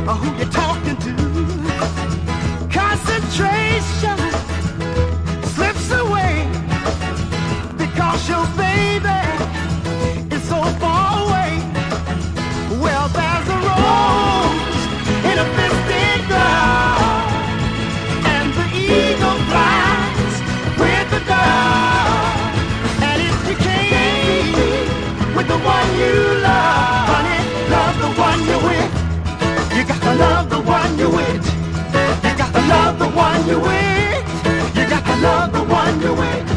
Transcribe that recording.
or who you're talking to. Concentration slips away because your baby is so far away. Well, there's a rose in a misty ground, and the eagle flies with the dove. And if you can't be with the one you love, honey, love the one you're with. You gotta love the one you're with. You gotta love the one you're with. You gotta love the one you're with.